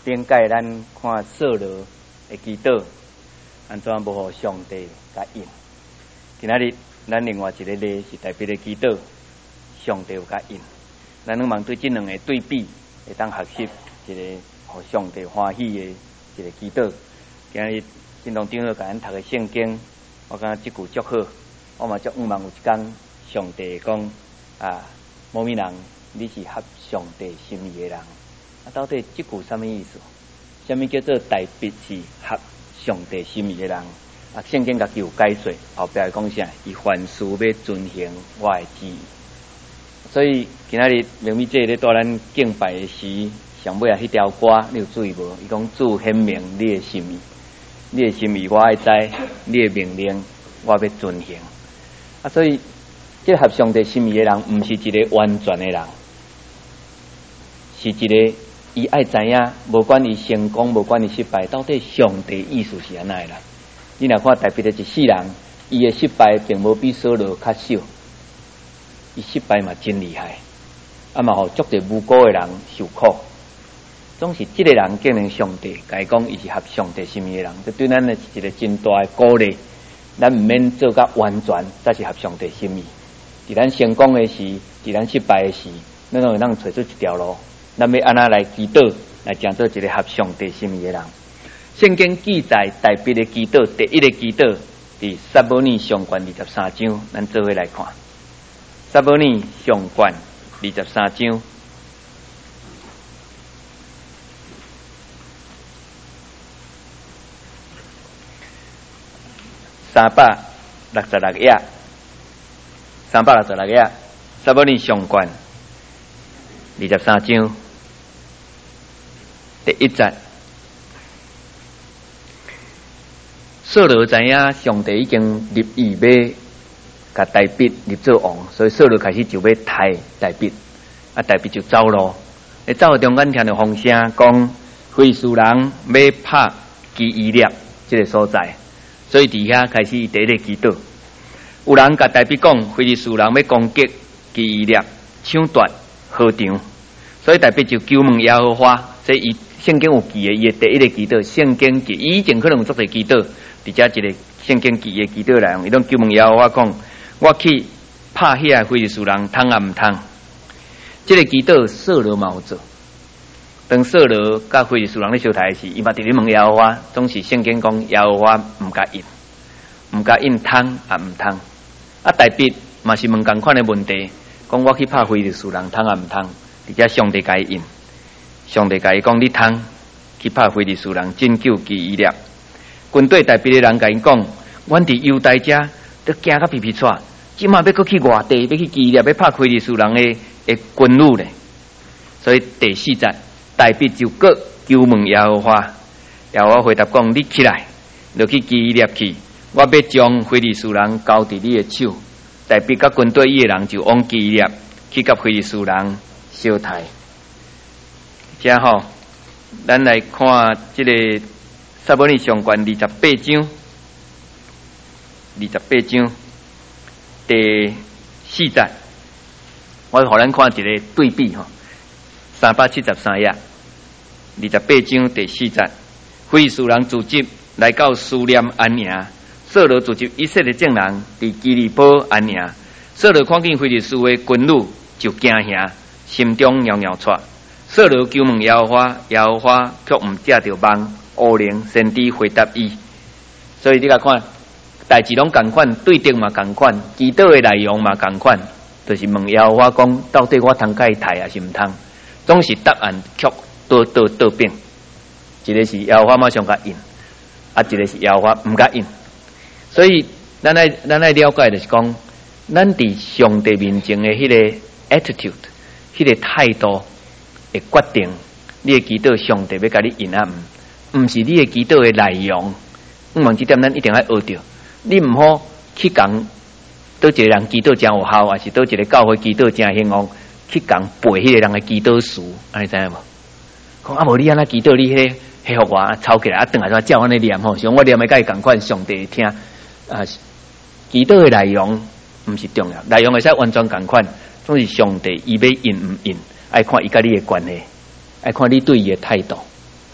顶届咱看扫罗的祈祷，安怎无互上帝甲应？今仔日咱另外一个例是代表的祈祷，上帝有甲应。咱能望对这两个对比，会当学习一个互上帝欢喜的一个祈祷。今日真堂长老甲咱读的圣经，我感觉这句足好，我嘛足望有一天上帝讲某物人，你是合上帝心意的人。到底这句什么意思？什么叫做代笔是合上帝心意的人？圣经家己有解说，后壁讲啥？伊凡事要遵行我的旨意。所以今仔日明米姐咧带咱敬拜的时，上尾迄条歌你有注意无？伊讲主显明你的心意，你的心意我爱知，你的命令我要遵行。所以这合上帝心意的人，毋是一个完全的人，是一个伊爱知影，无管伊成功，无管伊失败，到底上帝意思是安那的啦？你若看代表的一世人，伊的失败并无比扫罗较少，伊失败嘛真厉害，嘛互足侪无辜的人受苦。总是这个人竟然上帝甲伊讲，伊是合上帝心意的人，这对咱的是一个真大的鼓励。咱毋免做甲完全，才是合上帝心意。伫咱成功的时，伫咱失败的时，咱都会当找出一条路。咱要安那来祈祷，来成做一个合上帝心意的人。圣经记载代笔的祈祷，第一个祈祷伫撒母耳上卷23章，咱做伙来看。撒母耳上卷23章366页，366页，撒母耳上卷23章第1节。扫罗知影上帝已经立意要甲代笔立做王，所以扫罗开始就要杀代笔，代笔就走路。走到中间听到风声，讲非利士人要拍基伊列这个所在，所以伫遐开始第一个祈祷。有人甲代笔讲，非利士人要攻击基伊列，抢夺禾场，所以代笔就求问耶和华。所以伊圣经有记的，伊的第一个祈祷，圣经记以前可能有做侪祈祷。伫遮一个圣经记的祈祷内容，伊拢求问耶和华讲：我去拍遐非利士人，通啊毋通？这个祈祷扫罗嘛有做。当扫罗甲非利士人咧相杀时，伊嘛直咧问耶和华，总是圣经讲耶和华毋甲应，毋甲应通啊毋通？代笔嘛是问共款的问题，讲我去拍非利士人，通啊毋通？伫遮上帝甲伊应，上帝甲伊讲：你通去拍非利士人，拯救基伊列。军队代表的人甲因讲，阮伫犹大遮都惊甲皮皮喘，即马要搁去外地，要去基列，要拍非利士人的军旅咧。所以第4节，代笔就搁求问耶和华，耶和华回答讲：你起来，落去基列去，我要将非利士人交伫你的手。代笔甲军队伊的人就往基列去，甲非利士人相杀。遮吼，咱来看这个。撒母耳上卷28章第4节，我互咱看一个对比吼。373页28章第4节，非利士人组织来到苏念安营，扫罗组织以色列众人伫基利波安营。扫罗看见非利士的军旅，就惊吓，心中袅袅喘。扫罗求问耶和华，耶和华却毋借着梦。乌灵先知回答伊，所以你来看，代志拢共款，对敌嘛共款，祈祷的内容嘛共款，就是问耶和华讲，到底我通甲伊杀还是毋通？总是答案却倒变，一个是耶和华马上甲应，一个是耶和华毋甲应。所以咱来了解就是讲，咱伫上帝面前的迄个 attitude， 迄个态度会决定你的祈祷上帝要甲你应啊毋是你的祈祷的内容。这点咱一定要学着。你毋好去讲倒一个人祈祷真有效，还是倒一个教会祈祷真兴旺，去讲背迄个人的祈祷词，安尼知影无？讲无你安那祈祷，你迄互我抄起来，转来照安尼念吼，像我念的甲伊共款，上帝听。祈祷的内容毋是重要，内容会使完全共款，总是上帝伊要应毋应，爱看伊甲你的关系，爱看你对伊的态度。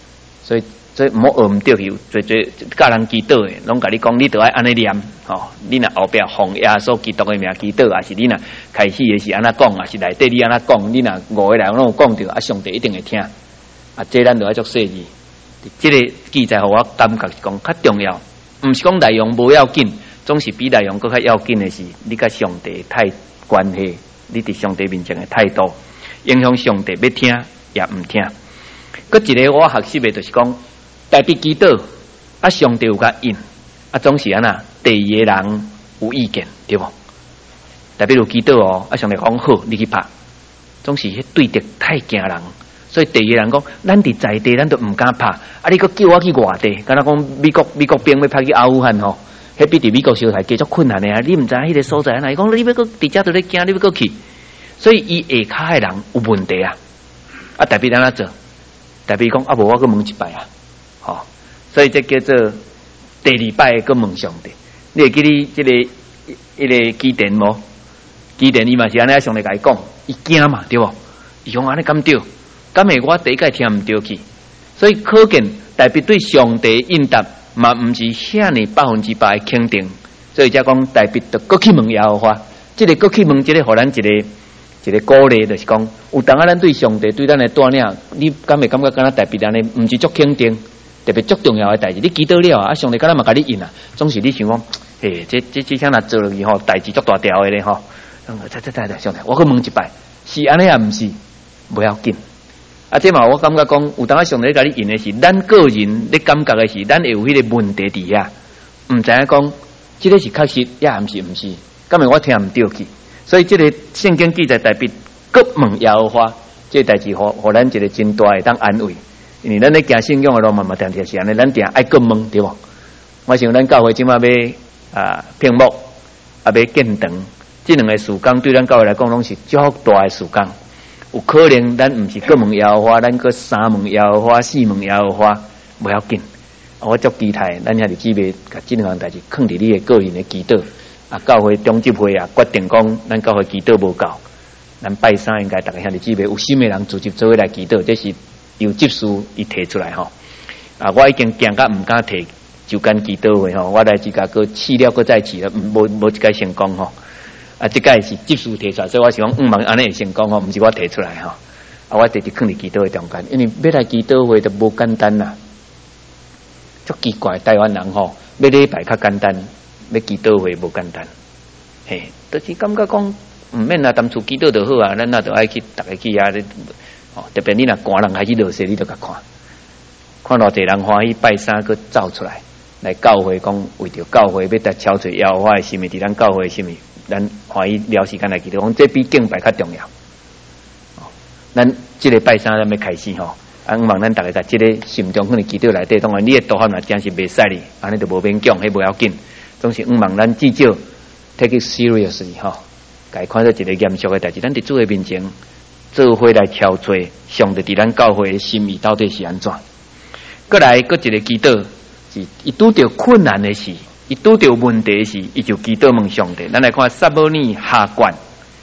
所以唔好学唔对去，最教人祈祷的，拢甲你讲，你都爱安尼念，吼，你若后壁奉耶稣基督的名祈祷，也是你若开始的是安那讲，也是内底你安那讲，你若5个人拢有讲着，上帝一定会听。这咱就要做细字。这个记载，互我感觉是讲较重要，唔是讲内容无要紧，总是比内容更较要紧的是，你甲上帝态关系，你伫上帝面前的态度，影响上帝要听也唔听。搁一个我学习的就是讲。代笔祈祷，上帝有甲应，总是安那第二个人有意见，对不？代笔有祈祷哦，上帝讲好，你去拍，总是迄对敌太惊人，所以第二个人讲，咱伫在地，咱都唔敢拍，你搁叫我去外地，敢若讲美国兵要拍去阿富汗吼，迄比伫美国小台继续困难的啊！你唔知迄个所在安那？讲你要搁伫遮都咧惊，你要搁去，所以伊下骹的人有问题啊！代笔安怎做？代笔讲无我搁问一摆啊！哦，所以这叫做第二摆个问上帝。你会记你这个一个基甸无？基甸伊嘛是安尼，上帝甲伊讲，伊惊嘛，对不？伊讲安尼敢对？敢会我第一个听唔对去？所以可见代表对上帝应答嘛，唔是遐尼100%的肯定。所以才讲代表着过去问耶和华，这个过去问，这个互咱一个鼓励，就是讲有当咱对上帝对咱的带领，你敢会感觉敢若代表安尼，唔是足肯定？特别足重要的代志，你祈祷了啊，上帝敢若嘛甲你应啊，总是你想讲，嘿，这项若做落去吼，代志足大条的咧吼。再，上帝，我去问一摆，是安尼也唔是，不要紧。这嘛，我感觉讲，有当上帝甲你应的是，咱个人你感觉的是，咱会有迄个问题伫遐，唔知影讲，这个是确实，也唔是，敢会我听唔对去。所以这个圣经记载代表各问耶和华，这代志互咱一个真大的当安慰。因为咱咧行信仰的路嘛，定是安尼，咱定爱各问对无？我想咱教会即马要屏幕要建堂，这两个事工对咱教会来讲，拢是足大的事工。有可能咱唔是各问耶和华，咱个3问耶和华、4问耶和华，不要紧。我足期待咱遐日姊妹甲这两项代志放伫你的个人的祈祷。教会中执会决定讲，咱教会祈祷无够，咱拜三应该大家遐日姊妹有心的人组织做伙来祈祷，这是。由执事伊提出来吼，我已经惊甲唔敢提就间祈祷会吼，我来即个个试了个再试了，无一个成功吼。即个是执事提出来，所以我想讲安尼会成功吼，毋是我提出来吼。我直直放伫祈祷会中间，因为要来祈祷会都无简单啦，足奇怪，台湾人吼要礼拜较简单，要祈祷会无简单，嘿，就是感觉讲毋免啦，当初祈祷就好啊，咱那就爱去逐个去啊。特别你若寒人开始落雪，你就甲看偌侪人欢喜拜三个走出来教会讲为着教会要得超出耶和华的心意，伫咱教会的心意，咱欢喜了时间来祈祷，讲这比敬拜较重要。咱这个拜三咱要开始吼，望咱大家在这个心中可能祈祷内底，当然你的道行若真是袂使哩，安尼就无勉强，迄无要紧，总是望咱至少 take it seriously 吼，该看到一个严肃的代志，咱伫主的面前。做伙来挑出上帝伫咱教会的心意到底是安怎？过来，搁一个祈祷是伊拄着困难的事，伊拄着问题的事，伊就祈祷问上帝。咱来看撒母耳下卷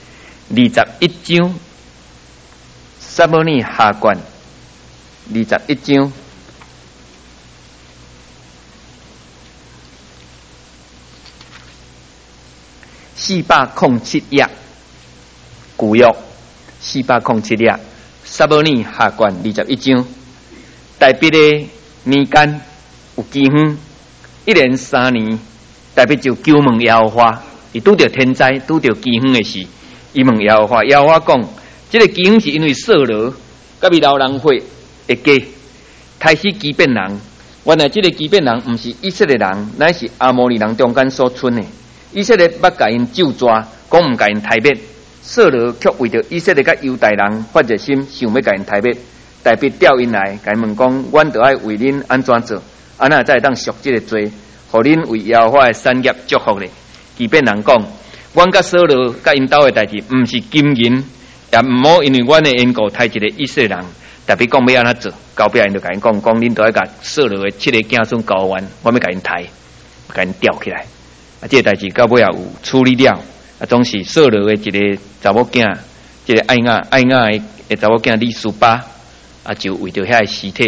21章，撒母耳下卷21章407页，旧约。407页，撒母耳下卷21章，代笔的年间有饥荒，1年3年，代笔就求问耶和华，伊拄着天灾，拄着饥荒的事，伊问耶和华，耶和华讲，这个饥荒是因为扫罗甲伊老人会的家开始欺骗人，原来这个欺骗人不是以色列人，乃是阿摩利人中间所存的。以色列捌甲因咒抓，讲唔甲因杀灭。扫罗却为着以色列甲犹大人发热心，想要甲因杀灭，代笔调因来，甲因问讲：阮着爱为恁安怎做？安那才会当赎这个罪，互恁为耶和华的产业祝福咧？欺骗人讲：阮甲扫罗甲因兜的代志，毋是金银，也毋好因为阮的缘故杀一个以色列人。代笔讲要安怎做？后壁因就甲因讲：恁着爱甲扫罗的7个子孙交还，我要甲因杀，甲因吊起来。这个代志到尾也有处理了。总是扫罗的一个查某囝，这个爱雅的查某囝利斯巴，就为着遐个尸体，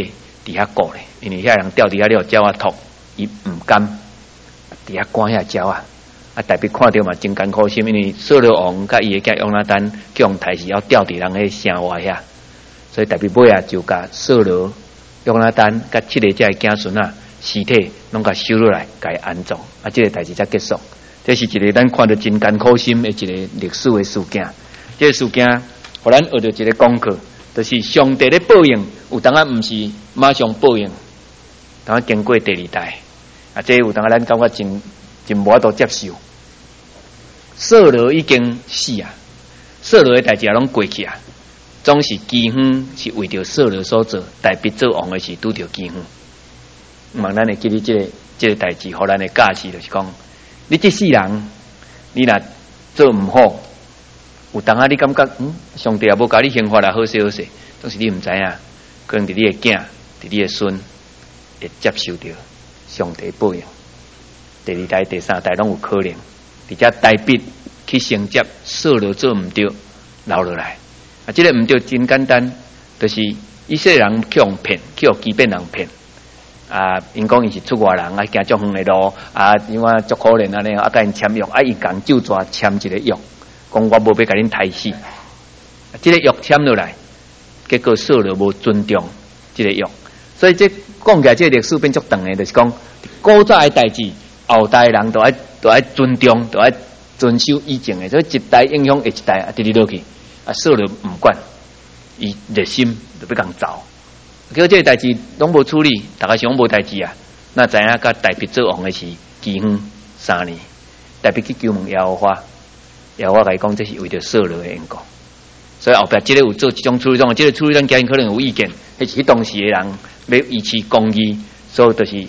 伫遐顾咧，因为遐人钓伫遐了鸟仔吐，伊毋甘伫遐关遐鸟啊。大笔看到嘛，真艰苦心，因为扫罗王甲伊个囝约拿单叫人抬是要吊伫人迄城外遐，所以大笔尾啊就甲扫罗、约拿单甲7个遮个囝孙啊尸体拢甲收落来，甲伊安葬，这个代志才结束。这是一个咱看到真艰苦心的一个历史的事件。这个事件，互咱学到一个功课，就是上帝的报应，有当啊毋是马上报应，当啊经过第二代这有当啊咱感觉真无法度接受。扫罗已经死啊，扫罗的代志也拢过去啊，总是饥荒是为着扫罗所做，大卫做王的是拄着饥荒。望咱会记哩这个代志，互咱的教示就是讲，你这世人，你若做毋好，有当啊你感觉上帝也无甲你刑罚啦，好势好势，总是你毋知影，可能伫你的囝，伫你的孙，会接受着上帝报应。第二代、第三代拢有可能，而且大卫去承接扫罗做毋对，留落来。这个毋对真简单，就是以色列人去用骗，去互基遍人骗。因讲伊是出外人，行足远的路，因为足可怜安尼，甲因签约，伊共就抓签一个约，讲我无要甲恁刣死。这个约签落来，结果扫罗无尊重这个约，所以这讲起来，这个历史变足长的，就是讲古早的代志。后代人都爱尊重，都爱遵守以前的，所以一代影响下一代，直直落去。扫罗唔管，伊热心就要共走。结果这个代志拢无处理，大家想无代志啊。那知影甲大卫做王的是饥荒3年，大卫去求问耶和华，耶和华甲伊讲这是为着扫罗的缘故。所以后壁这个有做这种处理，这个处理咱家人可能有意见，迄是当时的人要维持公义，所以就是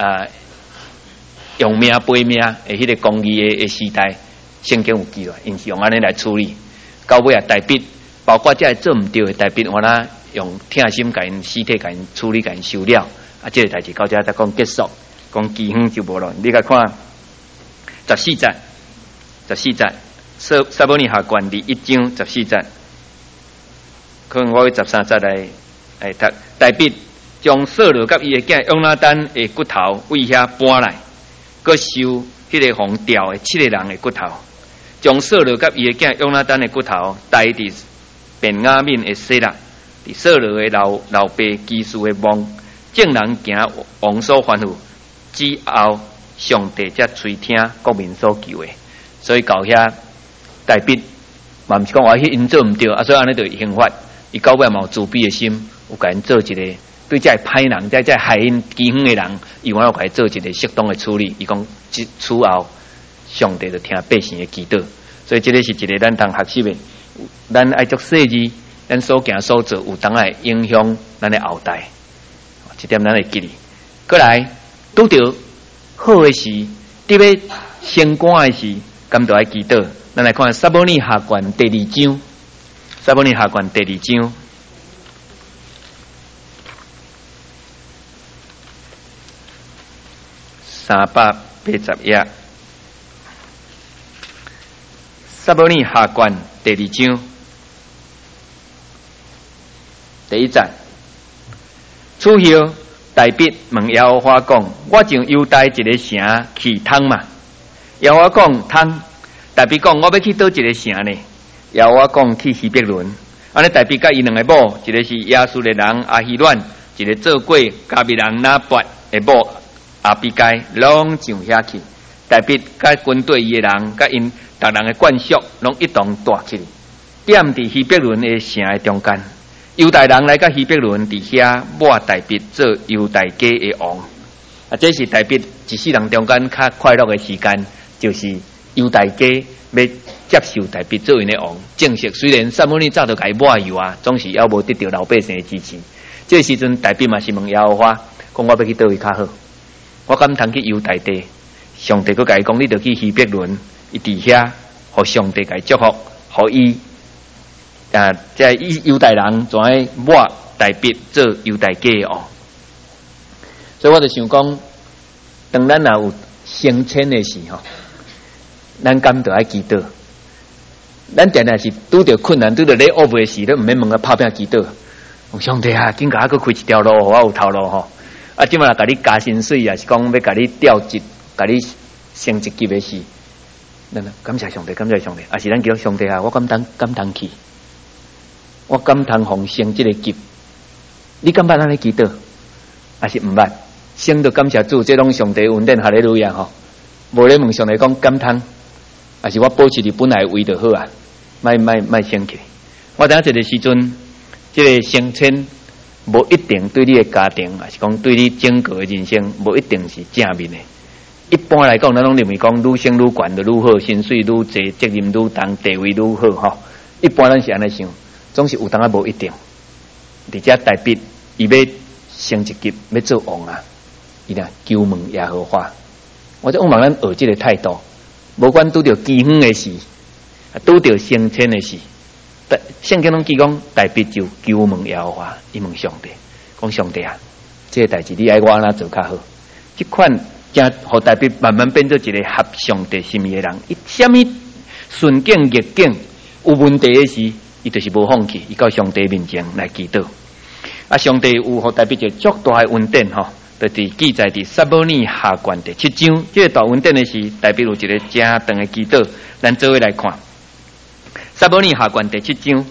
用命背命的迄个公义的时代，圣经有记录，因是用安尼来处理。到尾大卫，包括这做毋对的大卫，我啦用疼心甲因尸体甲因处理甲因收了。这个代志到这才讲结束，讲饥荒就无咯。你甲看14节，撒母耳下传第1章14节，可能我会13节来读。大卫将扫罗甲伊的囝约拿单的骨头为遐搬来。佮收迄个红吊的7个人的骨头，将扫罗甲伊的囝约拿单的骨头带伫便雅悯的西拉，伫扫罗的老爸基士的墓，众人行王所吩咐，之后上帝才垂听国民所求的。所以到遐大卫嘛毋是讲我迄因做毋对，所以安尼就刑罚。伊到尾嘛有自卑的心，有甲因做一个。对这歹人，这害因饥荒的人，伊往后来做一个适当的处理。伊讲，此后上帝就听百姓的祈祷，所以这个是一个咱通学习的。咱爱做细字，咱所行所做，有当来影响咱的后代。这点咱会记哩。过来，拄着好的事，伫要升官的事，咁就爱祈祷。咱来看撒母耳下传第2章，撒母耳下传第2章。380页，撒母耳下传第2章第1节。此后，大卫问耶和华讲：“我从犹大一个城去通嘛？”耶和华讲：“通。”大卫讲：“我要去倒一个城呢？”耶和华讲：“去希伯伦。”安尼大卫甲伊两个某，一个是亚述的人阿希乱，一个做过加密人拿伯的某。阿比该拢上遐去，大卫甲军队伊的人，甲因逐人的冠束，拢一同带起，点伫希伯伦的城的中间。犹大人来甲希伯伦伫遐，抹大卫做犹大家的王。这是大卫一世人中间较快乐的时间，就是犹大家要接受大卫做因的王。正式虽然撒母耳早就甲伊抹油总是还无得到老百姓的支持。这时阵大卫嘛是问耶和华，讲我要去倒位较好。我敢通去犹大地，上帝佫甲伊讲，你着去希伯伦，伊伫遐，互上帝甲伊祝福，互伊这犹大人怎爱抹大卫做犹大家的王。所以我就想讲，当咱若有升迁的时候，咱敢着爱祈祷。咱定定是拄着困难，拄着咧恶的时，你毋免问个拍拼祈祷。 上帝啊，紧甲我开一条路，我有头路吼。啊，即马甲你加薪水啊，是讲要甲你调职，甲你升一级的事。感谢上帝，感谢上帝。啊，是咱叫上帝啊，我敢当去，我敢当奉升这个级。你敢捌安尼祈祷？还是毋捌？升到感谢主，这拢上帝恩典，哈利路亚吼。无咧问上帝讲感叹，还是我保持伫本来位就好啊，卖升起。我等下这个时阵，这个升迁无一定对你的家庭，还是讲对你整个的人生，无一定是正面的。一般来讲，咱拢认为讲愈升愈悬就愈好，薪水愈济，责任愈重，地位愈好吼。一般咱是安尼想，总是有当啊无一定。而且代笔伊要升一级，要做王啊，伊若求问耶和华。我就望咱学这个态度，无管拄着饥荒的事，拄着升迁的事，圣经拢讲代笔就求问耶和华，伊问上帝，讲上帝啊，这个代志你爱我安怎做较好？这款将互代笔慢慢变做一个合上帝心意的人。伊什么顺境逆境有问题的事，伊就是无放弃，伊到上帝面前来祈祷。啊，上帝有互代笔一个足大的恩典吼。就是记载伫撒母耳下传第7章，这个大恩典的是代表有一个正长的祈祷，咱做伙来看。撒母耳下传第7章，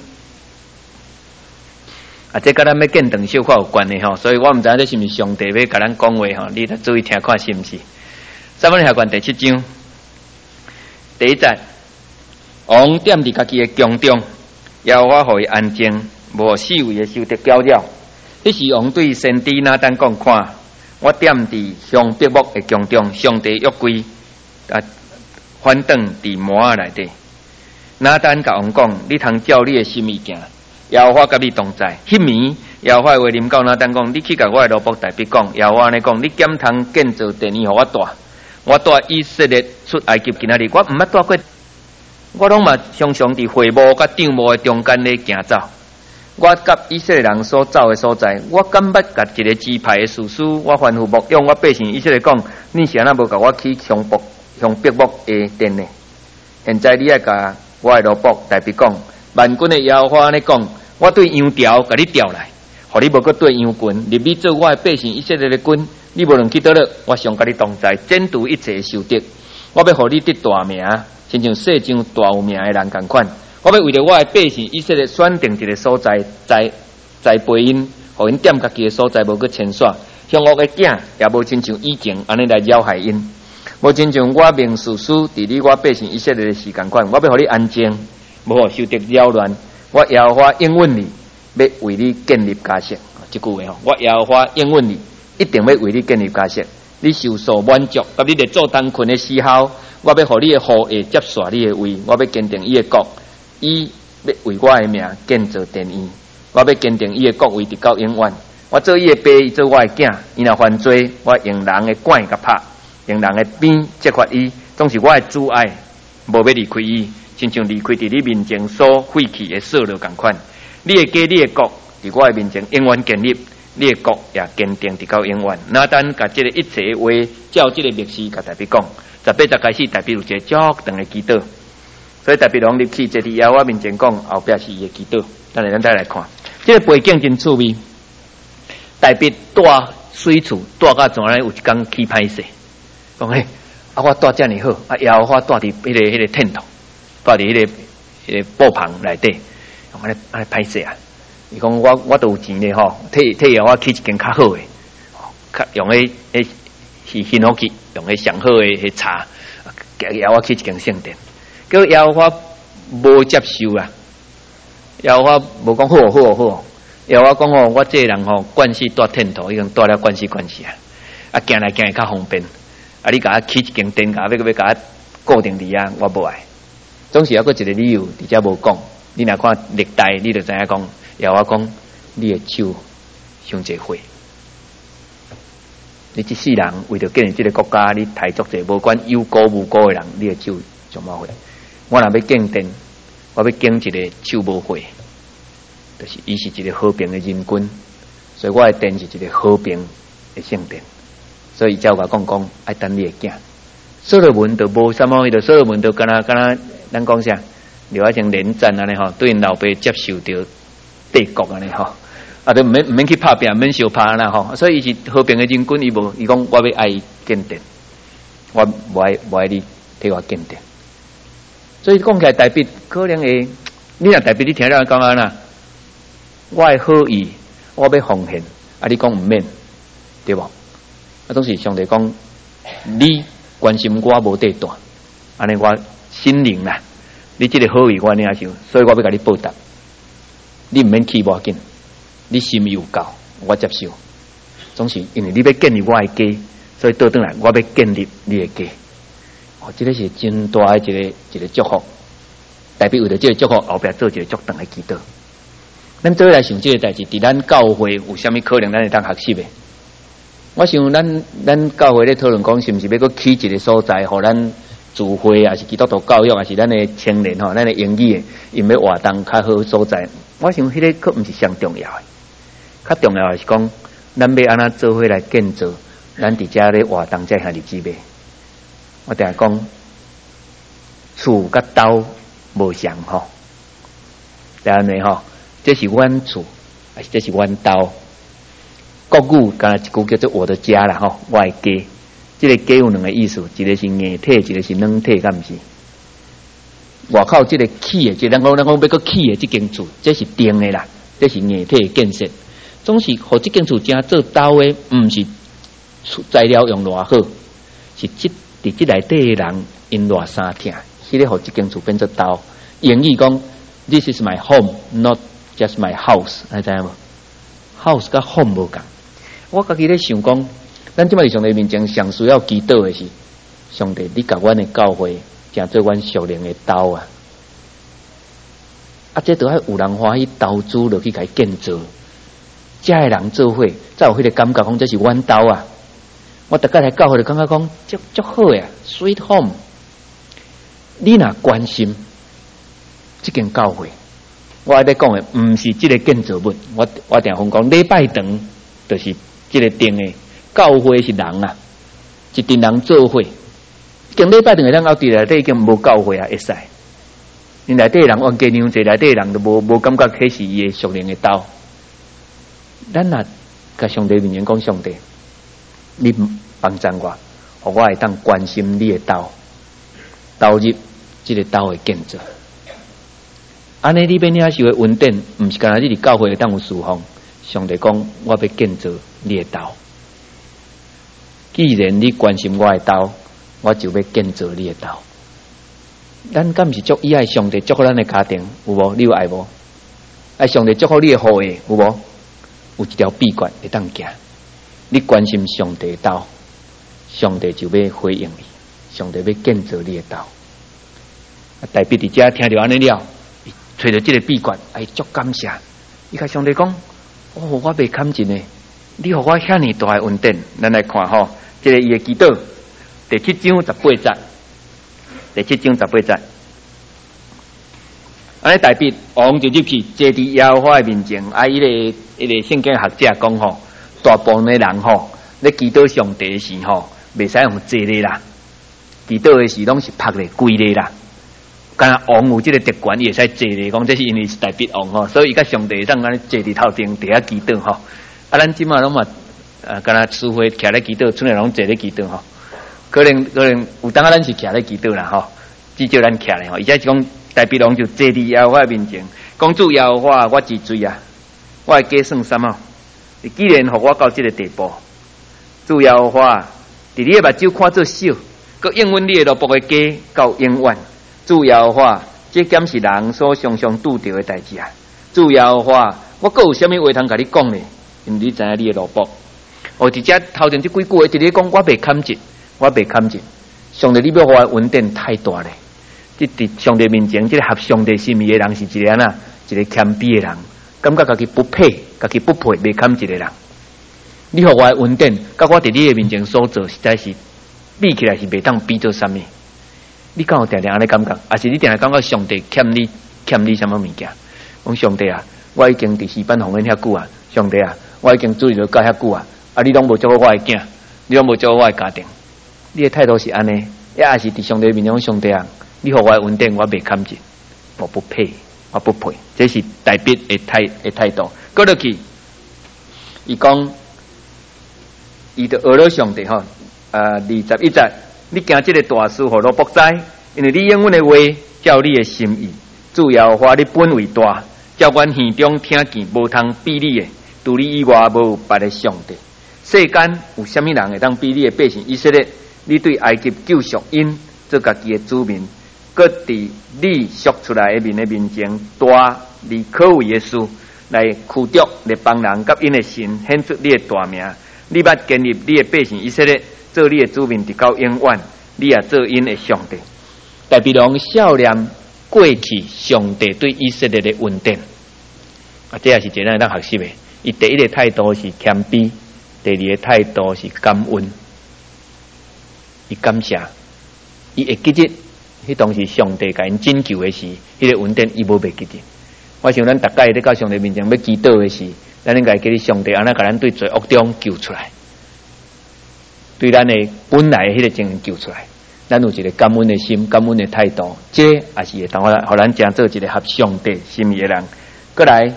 啊，这跟咱要见长小可有关的吼，所以我毋知影这是毋是上帝要甲咱讲话吼，你得注意听看是毋是？撒母耳下传第7章，第1节，王踮伫家己的宫中，耶和华互伊安静，无四围的受得搅扰。迄时王对先知拿单讲看。我踮伫香柏木的宫中，上帝约柜反转伫磨仔内底。拿单甲王讲：你通照你的心意行，耶和华甲你同在。迄暝，耶和华话临到拿单讲：你去甲我的奴仆代笔讲，耶和华安尼讲：你检通建造殿宇，互我住。我带以色列出埃及，今仔日我毋捌带过，我拢嘛常常伫会幕甲帐幕的中间咧行走。我甲以色列人所走的所在，我敢捌甲一个支派的士师，我吩咐牧养我百姓以色列讲：你是安那无甲我去香柏木的殿呢？现在你爱甲我的奴仆代笔讲，万军的耶和华安尼讲：我对羊条甲你调来，互你无搁对羊群，立你做我的百姓以色列的君。你无论去倒落，我常甲你同在，检读一切受得。我要互你得大名，亲像世上大有名的人共款。我要为了我的百姓以色列选定一个所在，栽培因，互因踮家己的所在，无去牵耍。凶恶的囝也无亲像以前安尼来扰害因，无亲像我命士师伫你我百姓以色列的时共款。我要互你安静，无互受得扰乱。我耶和华应允你，要为你建立家室。这句话吼，我耶和华应允你，一定要为你建立家室。你受所满足，甲你伫做当困的时候，我要互你的后裔接续你的位，我要坚定伊的国。伊要为我的名建造殿宇，我要坚定伊的国位直到永远。我做伊的爸，伊做我的囝。伊若犯罪，我用人的管甲拍，用人的鞭责罚伊，总是我的阻碍，无要离开伊，亲像离开伫你面前所废弃的扫罗共款。你的家，你的国，伫我的面前永远建立，你的国也坚定直到永远。拿单甲这个一切话，照这个密示甲大笔讲，18节开始，大笔有一个足长的祈祷。所以特别容易去，坐伫耶和华面前讲，后壁是伊的祈祷。咱再来看，这个背景真趣味。代笔住水厝，住到怎样有一天起歹势，讲嘿，我住遮尔好，耶和华住伫迄个天堂，住伫迄个布棚内底，安尼歹势啊！伊讲我都有钱咧吼，替耶和华起一间较好诶，用迄是幸福期，用迄上好诶迄茶，耶和华起一间圣殿。叫耶和华无接受啊！耶和华无讲好，耶和华讲吼，我这个人吼惯势住天堂，已经住了惯势啊！啊，行来行去较方便。啊，你甲我起一间殿，要甲我固定伫啊，我无爱。总是还佫一个理由，而且无讲。你若看历代，你就知影讲，耶和华讲，你的手伤济血。你这世人为着建立这个国家，你太足济，无管有辜无辜的人，你的手上毛血。我若要建殿，我要建一个手无血，就是伊是一个和平的人君，所以我的殿是一个和平的圣殿。所以照我讲，爱等你的囝。所罗门就无什么，所罗门就敢若咱讲啥，留一种连战安尼吼，对因老爸接受着帝国安尼吼， 啊，都免去拍拼，免相拍啦吼。所以伊是和平的人君，伊讲我要爱坚定，我无爱你替我坚定。所以讲起来，代笔可能会，你若代笔你听了讲啊啦，我的好意，我要奉献，啊，你讲唔免，对无？啊，总是上帝讲，你关心我无地大，安尼我心灵啦，你这个好意我领受，所以我要甲你报答，你唔免气无紧，你心有够，我接受。总是因为你要建立我的家，所以倒转来我要建立你的家。哦，这个是真大的一个祝福，代表为了这个祝福后边做一个足长的祈祷。咱做来想这个代志，伫咱教会有啥物可能咱会当学习的？我想咱教会咧讨论讲，是毋是要搁起一个所在，互咱聚会啊，是基督徒教育，还是咱的青年吼，咱的英语的，因要活动较好所在？我想迄个可毋是上重要的，较重要的是讲，咱要安怎做伙来建造咱伫遮咧活动这兄弟姊妹。我定讲，厝甲兜无相吼，对安尼吼，这是阮厝，还是这是阮兜？国语敢若一句叫做我的家啦吼，我的家。这个家有两个意思，一个是硬体，一个是软体，敢毋是？外口这个起的，咱讲要个起的这间厝，这是定的啦，这是硬体的建设。总是互这间厝正做兜的，毋是材料用偌好，是伫这内底的人因偌三听，迄个互这间厝变做兜。英语讲 ，This is my home, not just my house， 你知影无 ？house 甲 home 无共。我家己咧想讲，咱即摆伫上帝面前上需要祈祷的是，上帝，你甲阮的教会，正做阮属灵的兜啊！啊，这都要有人欢喜投资落去甲伊建造，遮的人做伙，才有迄个感觉讲这是阮兜啊！我大概来教会就感觉讲，足好呀 ，sweet home。你若关心这间教会，我喺度讲的毋是这个建造物，我定方讲礼拜堂就是这个定的，教会是人啊，一群人做伙。经礼拜堂的咱后伫内底已经无教会啊，会使。因内底人冤家娘济，内底人都无感觉迄是伊的属灵的道。咱若甲上帝面前讲，上帝，你帮助我，互我会当关心你的道，投入这个道的建造。安尼你要领受的稳定，毋是干那你伫教会会当有侍奉。上帝讲，我要建造你的道。既然你关心我的道，我就要建造你的道。咱敢毋是祝意爱上帝祝福咱的家庭，有无？你有爱无？爱上帝祝福你的后裔，有无？有一条秘诀会当行。你关心上帝的道，上帝就要回应你，上帝要建造你的道。大笔伫遮听着安尼了，找着这个秘诀，哎，足感谢。伊甲上帝讲：哦，我袂堪尽诶，你互我遐尼大的稳定。咱来看吼，这个伊的祈祷，第7章18节。第7章18节，安尼大笔王就入去，坐伫耶和华的面前。啊，迄个圣经学者讲吼，大部分的人吼，咧祈祷上帝的时吼，袂使用坐咧啦，祈祷的时拢是趴咧、跪咧啦。敢若王有这个特权，伊会使坐咧，讲这是因为是大笔王吼，所以伊甲上帝当安尼坐伫头前伫遐祈祷吼。啊，咱即马拢嘛，敢若聚会徛咧祈祷，剩下拢坐咧祈祷吼。可能有当咱是徛咧祈祷啦吼，至少咱徛咧吼。而且是讲大鼻龙就坐伫耶和华面前，讲主耶和华，我自罪啊，我的家算什么？你既然互我到这个地步，主耶和华，伫你的目睭看做小，佮应允你的罗卜的家到永远。主耶和华，这减是人所常常拄着的代志啊。主耶和华，我佮有啥物话通甲你讲呢？因为你知影你的罗卜。我伫遮头前这几句话，直咧讲我袂堪进。我袂堪进，上帝你要我稳定太大咧。即伫上帝面前，即个合上帝心意的人是一个安那，一个谦卑的人，感觉家己不配，家己不配，袂堪一个人。你互我稳定，甲我伫你的面前所做，实在是比起来是袂当比做啥物。你敢有定定安尼感觉？还是你定定感觉上帝欠你什么物件？讲上帝啊，我已经伫西班红恩遐久啊，上帝啊，我已经注意到教遐久啊，啊你拢无照顾我的囝，你拢无照顾我的家庭。你的态度是安尼，也是伫上帝面前，上帝啊，你互我稳定，我袂堪进，我不配，我不配，这是大笔的态度。过落去， 伊讲，伊就学了上帝吼，21节，你行这个大事，互罗卜知，因为你应阮的话，照你的心意，主要话你本为大，照阮耳中听见，无通比你的，除你以外无别的上帝。世间有啥物人会当比你的百姓以色列？你对埃及救赎因做家己的子民，搁伫你赎出来的面的面前，大而可畏的事来驱逐列邦人甲因的神，显出你的大名。你捌建立你的百姓以色列，做你的子民直到永远。你也做因的上帝。大比龙少年过去上帝对以色列的恩典，这也是一个咱学习的。伊第一个态度是谦卑，第二个态度是感恩。伊感谢，伊会记得，迄当时上帝甲因拯救的时，迄个恩典伊无袂记得。我想咱大概咧到上帝面前要祈祷的时，咱应该记得上帝安那甲咱对罪恶中救出来，对咱的本来迄个情形救出来。咱有一个感恩的心、感恩的态度，这也是会当互咱成做一个合上帝心意的人。过来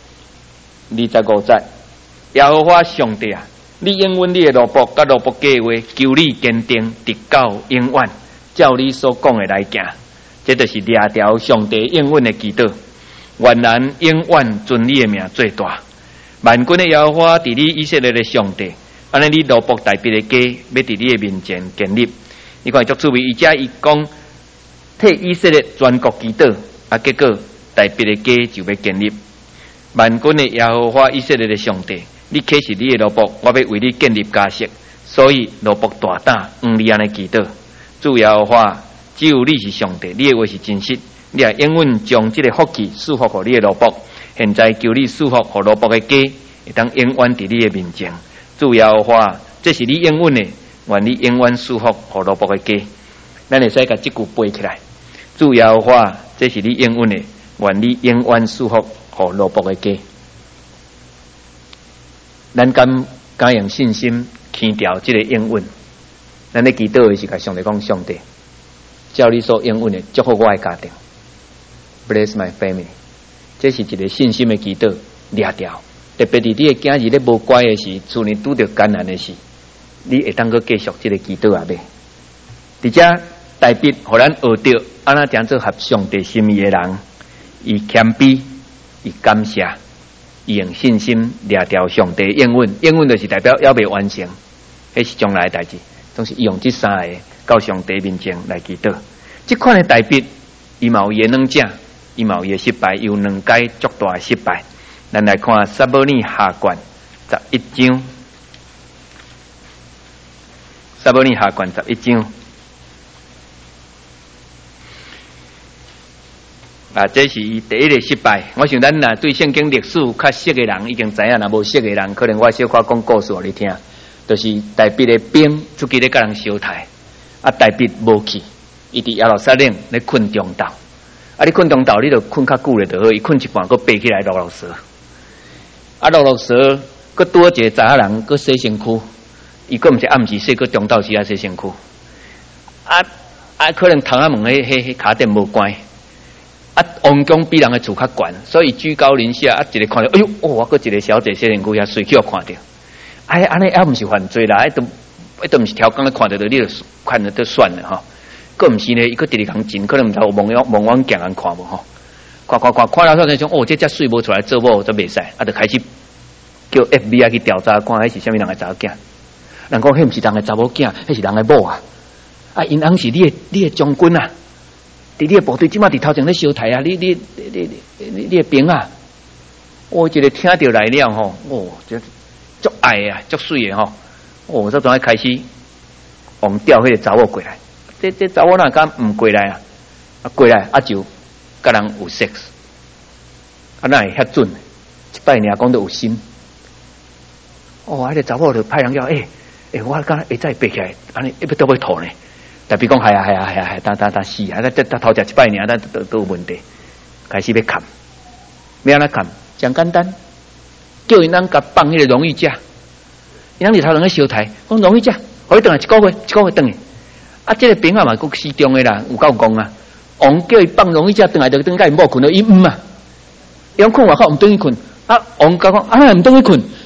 ，25节，耶和华上帝啊，你应允你的奴仆甲奴仆家的话，求你坚定直到永远，照你所讲的来行。这就是掠条上帝应允的祈祷，愿人永远尊你的名最大。万军的耶和华伫你以色列的上帝，安尼你奴仆大别的家要伫你的面前建立。你看足趣味，伊遮伊讲替以色列全国祈祷，结果大别的家就要建立。万军的耶和华以色列的上帝，你启示你的奴仆，我要为你建立家室，所以奴仆大胆你安尼祈祷。主耶和华，只有你是上帝，你的话是真实，你也永远将这个福气赐福给你的奴仆。现在求你赐福给奴仆的家，会当永远伫你的面前。主耶和华，这是你应允的。愿你永远赐福给奴仆的家。咱会使甲这句背起来。主耶和华，这是你应允的。愿你永远赐福给奴仆的家。咱敢用信心牵调这个应允。咱咧祈祷的是甲上帝讲：上帝，照你所应允的，祝福我的家庭。Bless my family。这是一个信心的祈祷，掠调。特别伫你的囝儿咧无乖的时，厝里拄着艰难的事。你会当个继续这个祈祷啊？未？伫遮大笔，互咱学着安那讲做合上帝心意的人，伊谦卑，伊感谢，伊用信心掠条上帝应允。应允就是代表还未完成，迄是将来的代志。总是伊用这三个到上帝面前来祈祷。这款的大笔，伊嘛有伊的软正，伊嘛有伊的失败，有两解足大的失败。咱来看撒母耳下卷11章。撒母耳下卷11章这是伊第一个失败。我想咱若对圣经历史较熟的人已经知影，若无熟的人，可能我小可讲故事互你听。就是大卫的兵出去咧，甲人相杀，大卫无去，伊伫耶路撒冷咧困中昼。你困中昼，你就困较久咧就好。伊困一半，佫爬起来落蛇。落蛇，佫拄一个查仔人，佫洗身躯。伊佫毋是暗时洗，佫中昼时洗身躯。可能窗仔门迄卡垫无关。王宫比人的厝较悬，所以居高临下。一个看到，哎呦，我佫一个小姐洗身躯遐随去看到。安尼毋是犯罪啦，都毋是挑工咧看到你就看了就算了吼。佫毋是呢，伊佫直直共进，可能毋知有望远镜人看无吼。看了说像这遮水无出来做某，都袂使，就开始叫 FBI 去调查，看迄是啥物人的查某囝。人讲迄毋是人的查某囝，迄是人的某啊！因翁是你的将军啊！伫你的部队即马伫头前咧烧台啊！你的兵啊！我一个听到来了吼，这足爱啊，足水的吼！这阵开始往调迄个查某过来，这查某哪敢唔过来啊？过来就甲人有 sex， 哪会遐准？一摆尔讲到有心。迄个查某就派人叫我敢会再爬起来，安尼要倒要吐呢？但比讲系啊，但死啊！但头食一摆尔，但都有问题，开始要砍，要安怎砍？真简单，叫因人甲放迄个荣誉假，因人伫头前咧烧台，讲荣誉假，互伊转来一个月转去。这个兵啊嘛，佫死忠的啦，有够讲啊！王叫伊放荣誉假转来，就转甲因某困了，伊毋啊，伊讲困外口毋转去困。王甲讲哪毋转去困？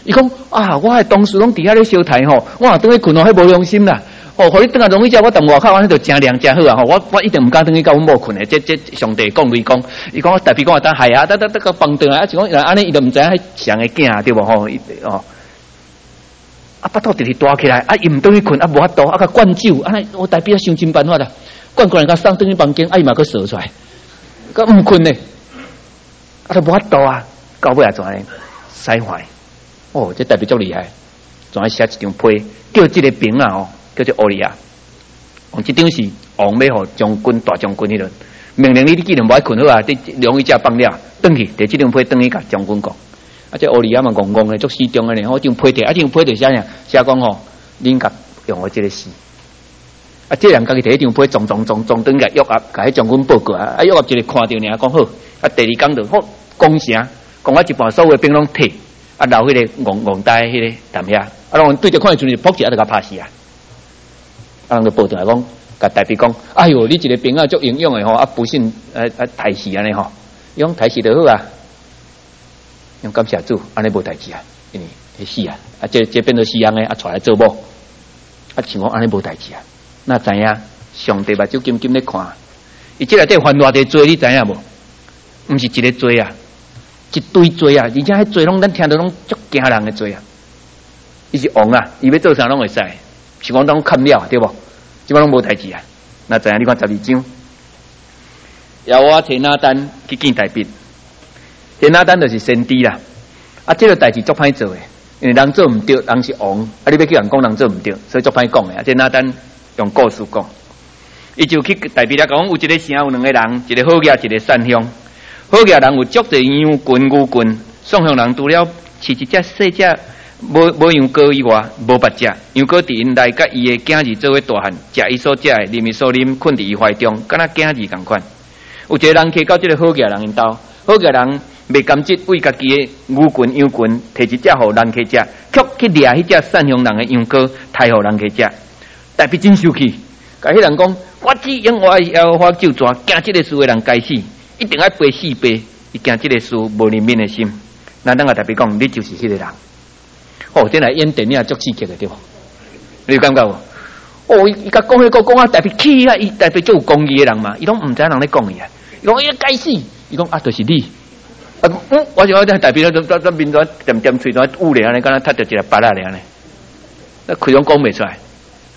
伊讲啊，我的同事拢伫遐咧烧台吼，我若倒去困哦，迄无良心啦。哦，互你倒来容易食，我踮外口安尼就真凉真好啊！吼，我一定毋敢倒去甲阮某困的。这上帝讲雷讲，伊讲大比讲当害啊，得个放倒来，啊就讲安尼伊都毋知影迄上的囝对无吼？哦，啊巴肚直直大起来，啊伊毋倒去困，啊无法度，啊甲灌酒，安尼我大比想尽办法啦，灌过来甲送倒去房间，啊伊嘛佫扫出来，佫毋困呢，啊都无法度啊，到尾也怎呢？使坏。哦，这大比足厉害，怎写一张批，叫即个兵啊哦。叫做奥利亚，这张是王要互将军大将军迄阵命令你既然无爱困好啊，你容易食放了，转去摕这张批转去甲将军讲。啊，这奥利亚嘛戆戆的，足死忠的呢。好，张批摕，啊，这张批就写啥？写讲吼，恁甲用我这个死。啊，这人家己摕一张批撞转甲约押，甲迄将军报告啊，约押一个看到尔讲好，啊，第二天就好攻城，攻啊一半所有的兵拢退，啊，留迄个戆呆迄个谈遐，啊，人对着看的阵就扑一下就甲拍死啊。啊，人就报倒来讲，甲大比讲，哎哟，你一个兵啊，足英勇的吼，啊不幸刣死安尼吼，伊讲刣死就好啊，用感谢主，安尼无代志啊，因为会死啊，啊这变做死人诶，啊带来做某，啊像讲安尼无代志啊，那知影上帝目睭金金咧看，伊即内底犯偌侪罪，你知影无？毋是一个罪啊，一堆罪啊，而且迄罪拢咱听到拢足惊人诶罪啊，伊是王啊，伊要做啥拢会使。是讲当看了对不？基本拢无代志啊。那知影你看12章，要我提拿单去见大比，提拿单就是先知啦。啊，这个代志足歹做诶，因为人做唔对，人是王，啊，你要叫人讲人做唔对，所以足歹讲诶。啊，提拿单用故事讲，伊就去大比来讲，有一个城有两个人，一个好野，一个善乡。好野人有足侪羊群牛群，善乡人除了饲一只细只。无羊羔以外，无别只。羊羔伫因内，甲伊的囝儿做伙大汉，食伊所食的，啉伊所啉，困伫伊怀中，敢若囝儿共款。有一个人去到这个好家人因兜，好家人袂甘志为家己的牛群羊群，摕一只互人去食，却去掠迄只善乡人的羊羔，刣互人去食。大比真生气，甲迄人讲：我只因我要发咒抓，惊这个事的人该死，一定要背4倍。伊惊这个事无怜悯的心。咱个大比讲，你就是迄个人。哦，真来演电影足刺激的对无？你有感觉无？哦，伊甲讲迄个讲啊，大比气啊，伊大比足有公义的人嘛，伊拢毋知人咧讲伊啊。伊讲伊该死，伊讲啊，就是你。啊，我就大比咱面段点喙段捂咧安尼，敢若踢着一个巴拉咧安尼。那开拢讲袂出来。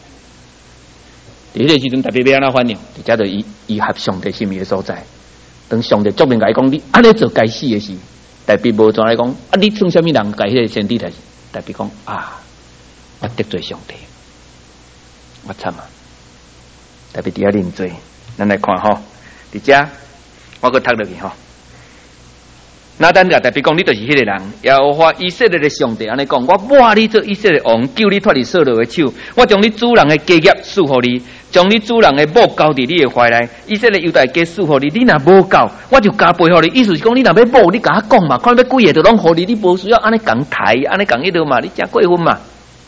伫迄个时阵，大比要安怎反应？伫遮就伊合上帝心意的所在。当上帝作明甲伊讲，你安尼做该死的事，大比无怎来讲？啊，你算啥物人该迄个先知代志？大比讲啊，我得罪上帝，我惨啊！大比伫遐认罪，咱来看吼，伫遮我搁读落去吼。那咱甲大比讲，你就是迄个人，耶和华以色列的上帝安尼讲，我抹你做以色列王，救你脱离扫罗的手，我将你主人的家业赐予你，将你主人的某交伫你的怀内，以色列犹大家赐予你，你若无交，我就加倍予你。意思是讲，你若要某，你甲我讲嘛，看要几个就拢予你，你无需要安尼讲台，安尼讲迄度嘛，你真过分嘛。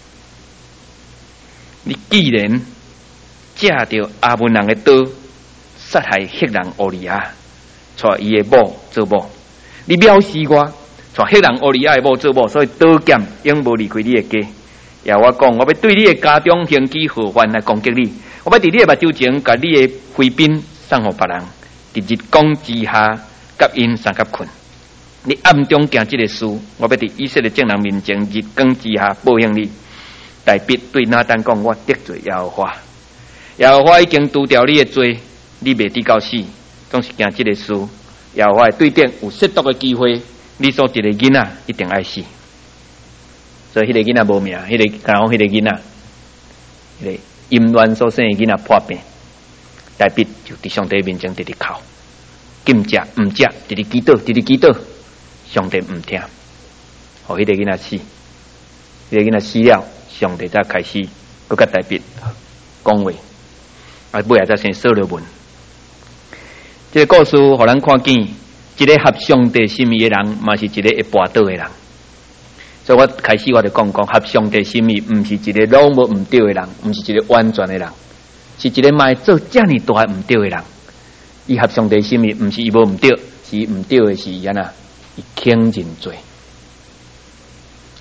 你既然借着阿门人的刀杀害黑人欧利亚，带伊的某做某。你藐视我，带黑人欧利亚的某做某，所以刀剑永无离开你的家。也我讲，我要对你的家中兴起祸患来攻击你，我要伫你的目睭前，甲你的妃嫔送互别人，伫日光之下，甲因相甲困。你暗中行这个事，我要伫以色列众人面前，日光之下报应你。大比对拿单讲，我得罪耶和华，耶和华已经除掉你的罪，你未抵到死，总是行这个事。耶和华对顶有适当的机会，你所一个囡仔一定爱死，所以迄个囡仔无命，迄个讲迄个囡仔，迄个淫乱所生的囡仔破病，大比就伫上帝面前直直哭，禁食毋食，直直祈祷，上帝毋听，互迄个囡仔死，迄个囡仔死了，上帝才开始搁甲大比讲话，啊，尾仔才先说了文。这个故事互咱看见，一个合上帝心意的人，嘛是一个会跋倒的人。所以我开始我就讲合上帝心意，毋是一个老无毋对的人，毋是一个完全的人，是一个卖做遮尔大毋对的人。伊合上帝心意，毋是伊无毋对，是毋对的是伊安那，伊轻认罪。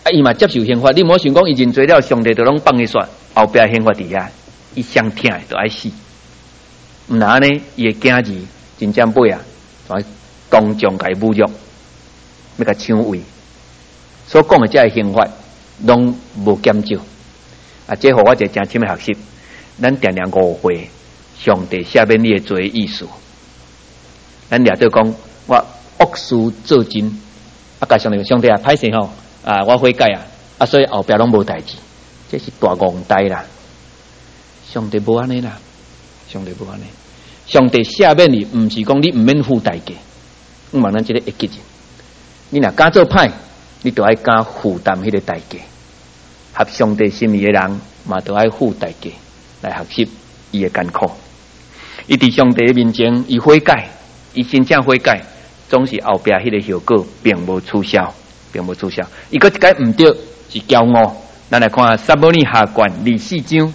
伊嘛接受刑罚，你莫想讲伊认罪了，上帝就拢放伊煞，后壁刑罚伫遐，伊上疼诶，就爱死。毋然呢，伊诶囝儿真正尾啊，就爱当众甲伊侮辱，要甲抢位。所讲诶遮个刑罚，拢无减少。啊，这互我一个真深诶学习。咱定定误会上帝赦免你诶罪意思。咱掠到讲，我恶事做尽，啊，甲上帝啊，歹势吼，啊，我悔改啊，所以后壁拢无代志，这是大戆呆啦。上帝无安尼啦，上帝无安尼。上帝赦免你，毋是讲你毋免付代价。毋茫咱即个会记人，你若敢做歹，你就爱敢负担迄个代价。合上帝心意的人，嘛都爱付代价来学习伊的艰苦。伊伫上帝的面前，伊悔改，伊真正悔改，总是后壁迄个效果并无促销，并无促销。伊个一解毋对是骄傲。咱来看撒母耳下卷24章。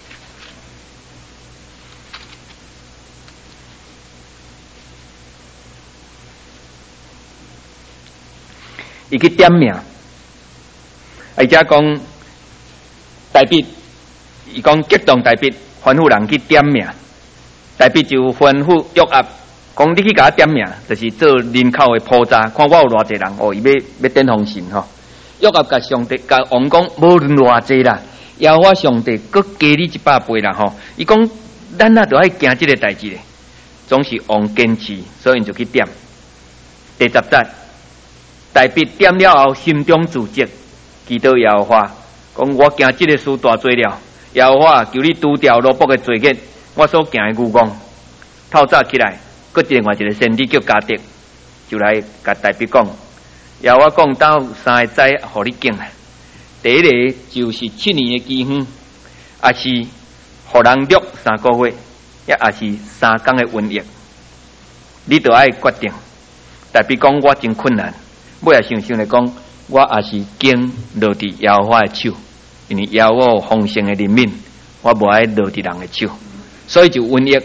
伊去点名，而且讲大卫，伊讲激动大卫，吩咐人去点名。大卫就吩咐约押，讲你去甲我点名，就是做人口的普查，看我有偌济人哦，伊要点封信吼。约押甲上帝甲王讲，无论偌济啦，耶和华上帝搁加你100倍啦吼。伊讲咱哪着爱行即个代志咧，总是王坚持，所以就去点。第10节。大卫点了后，心中自责，祈祷耶和华，讲我行这个事大罪了，耶和华求你除掉罗伯的罪孽，我所行的愚妄。透早起来，搁另外一个先知叫迦得，就来甲大卫讲，耶和华讲到3个灾，互你敬啊。第一个就是7年的饥荒，也是互人虐3个月，也是3天的瘟疫，你就爱决定。大卫讲我真困难。尾也想来讲，我也是经落伫耶和华的手，因为耶和华有丰盛的怜悯，我无爱落伫人的手，所以就瘟疫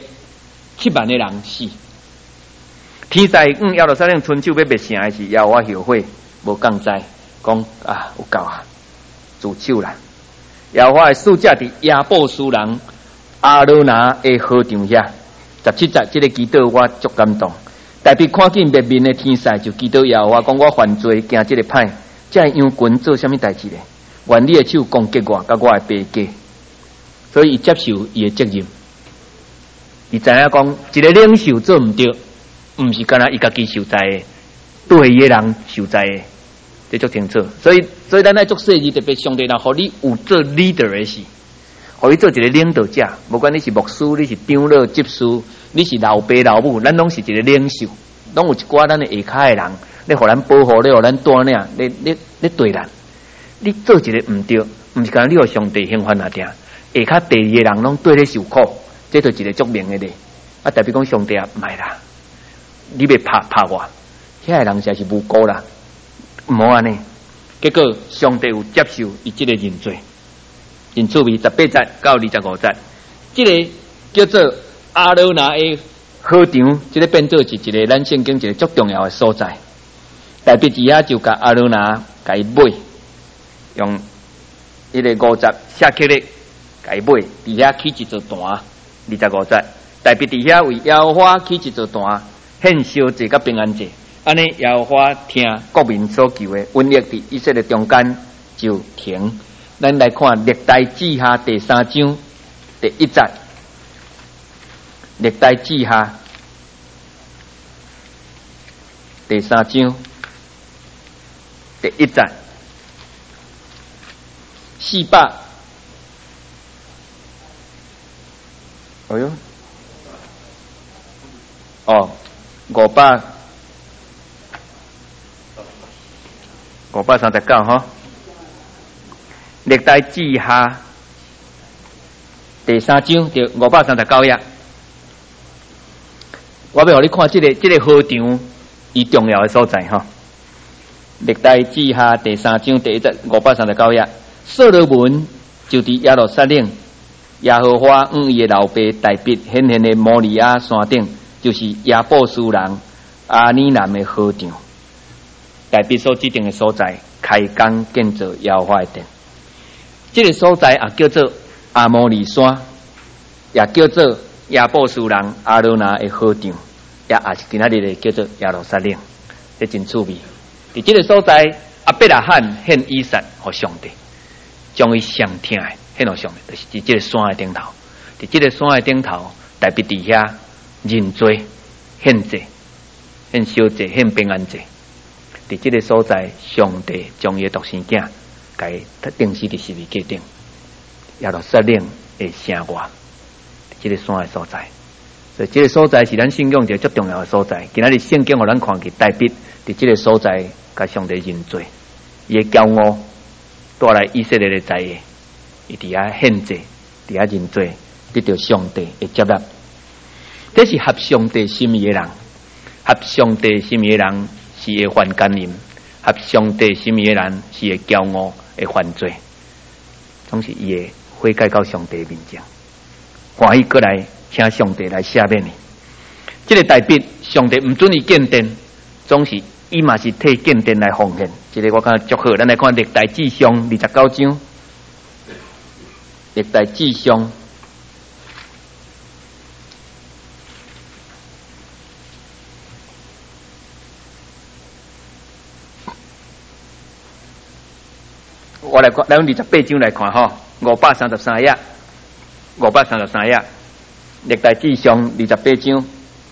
7万的人死。天灾耶路撒冷春秋要灭城的时，耶和华后悔，无降灾，讲啊有够啊，自首啦。耶和华的使者伫亚布斯人阿罗拿的河场遐，17节这个祈祷我足感动。大卫看见灭面的天灾，就祈祷耶和华讲：我犯罪，行这个歹，这样君做什么代志咧？愿你的手攻击我，甲我的爸家。所以伊接受伊的责任。伊知影讲，一个领袖做毋对，毋是干那伊家己受灾的，对伊的人受灾的，这足清楚。所以咱爱做事，特别上帝人，互你有做 leader 的事，互你做一个领导者。无管你是牧师，你是长老、执事。你是老爸老母，咱拢是一个领袖，拢有一寡咱的下骹的人，你互咱保护，你互咱带领，你对咱，你做一个毋对，毋是讲你互上帝兴奋啊定，下骹第二个人拢对你受苦，这就一个足明的咧。啊，代表讲上帝啊，唔系啦，你要拍我，遐个人实是无辜啦，毋好安尼。结果上帝有接受伊这个认罪，因此为18节到25节，这个叫做。阿罗拿的河场，这个变做是一个咱圣经一个足重要的所在。大卫伫遐就甲阿罗拿甲伊买，用迄个50写刻咧甲伊买，伫遐起一座坛。25节，大卫伫遐为耶和华起一座坛，献烧祭甲平安祭。安尼耶和华听国民所求的，瘟疫伫以色列中间就停。咱来看历代志下第3章第1节。历代志下第3章第1节，400，哎呦，哦，539吼，历代志下第3章就539页。我要互你看这个河场伊重要的所在哈。历代志下第3章第1节539页，所罗门就伫耶路撒冷，耶和华伊的老爸大卫显现的摩利亚山顶，就是亚布斯人阿尼南的河场。大卫所指定的所在， 开工建造耶和华的殿。这个所在也叫做阿摩利山，也叫做亚布斯人阿罗那的河场，也是今仔日的叫做耶路撒冷，这真趣味。伫这个所在，亚伯拉罕献以撒给上帝，将伊上听的献给上帝，就是伫这个山的顶头。伫这个山的顶头，大卫伫遐认罪、献祭、献烧祭、献平安祭。伫这个所在，上帝将伊的独生囝，甲伊钉死伫十字架顶，耶路撒冷的城外，这个山的所在。所以这个所在是咱信仰一个最重要的所在。今仔日圣经互咱看见大卫伫这个所在，甲上帝认罪，伊的骄傲带来以色列的灾业，伊伫遐献祭，伫遐认罪，得到上帝的接纳。这是合上帝心意的人，合上帝心意的人是会犯奸淫，合上帝心意的人是会骄傲、会犯罪，总是伊会悔改到上帝面前，欢喜过来请上帝来赦免你。这个大卫，上帝唔准伊建殿，总是伊嘛是替建殿来奉献。这个我感觉足好，咱来看历代志上29章，历代志上。我来看，咱用28章来看吼，533页，533页，历代志上28章。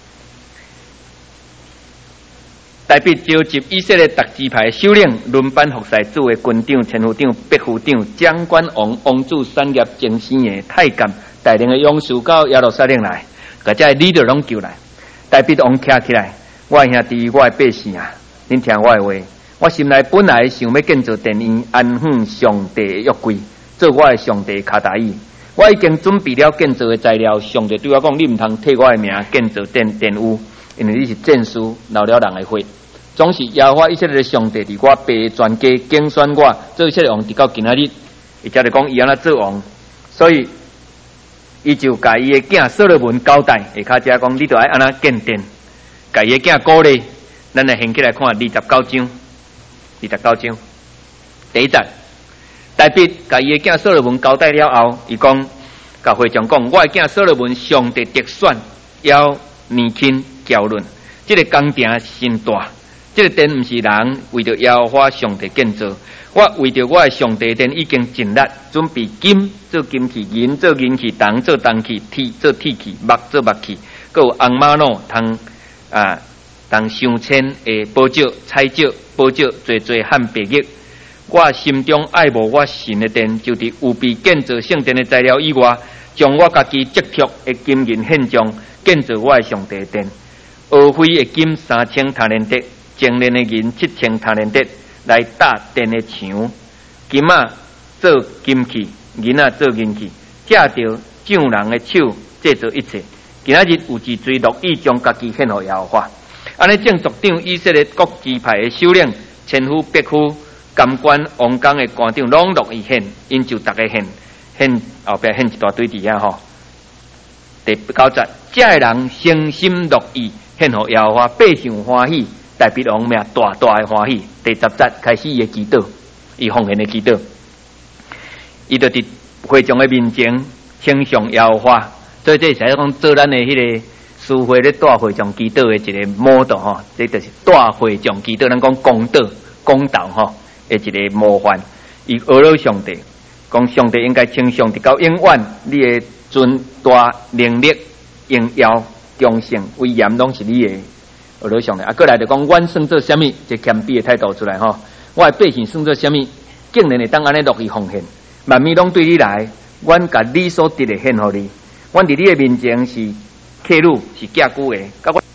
大卫召集以色列各支派首领，轮班服侍主的军长、千夫长、百夫长、将官王、王子、产业、精神的太监，带领的勇士到耶路撒冷来，把这领导拢叫来。大卫王站起来，我的兄弟，我的百姓啊，恁听我的话。我心内本来想要建造殿院，安放上帝的约柜，做我的上帝的脚踏椅。我已经准备了建造的材料。上帝对我讲：你唔通替我的名建造殿宇，因为你是战士，流了人的血。总是耶和华以色列的上帝伫我爸全家竞选我做以色列王，直到今仔日，伊才就讲伊安怎做王。所以伊就甲伊的囝所罗门交代，下骹只讲你着爱安怎建殿，甲伊的囝鼓励。咱来掀起来看29章。29章第一节，大卫甲伊的囝所罗门交代了后，伊讲甲会长讲：我的囝所罗门，上帝特选，要年轻娇嫩，这个工程真大。这个殿不是人为着耶和华上帝建造，我为着我的上帝殿已经尽力准备金做金器，银做银器，铜做铜器，铁做铁器，木做木器，还有红玛瑙当上千的宝石、彩石、宝石，最汉白玉。我心中爱慕我神的殿，就伫有备建造圣殿的材料以外，将我家己积蓄的金银献上，建造我的上帝的殿。俄斐的金3000塔连德，精炼的银7000塔连德，来搭殿的墙。金做金器，银做银器，借着匠人的手制作一切。今仔日有志追乐意将家己献给耶和华。安尼，正族长以色列各支派的首领、千夫、百夫、监官、王宫的官长，拢乐意献，因就大家献后壁献一大堆伫遐吼。第9节，这个人诚心乐意献给耶和华，百姓欢喜，大卫王命大大的欢喜。第10节开始伊的祈祷，伊奉献的祈祷，伊就伫会众的面前称颂耶和华。所以这是讲做咱的迄个。师会咧大会众祈祷的一个模道吼，这就是大会众祈祷，咱讲公道吼的一个模范。伊学了上帝，讲上帝应该称上帝到永远，你的尊大能力、荣耀、忠诚、威严，拢是你的。学了上帝，过来就讲，阮算做什么？一谦卑的态度出来吼。我的百姓算做什么？竟然会当安尼乐意奉献，万物拢对你来，阮甲你所得的献互你，阮伫你的面前是。客路是寄居的，甲我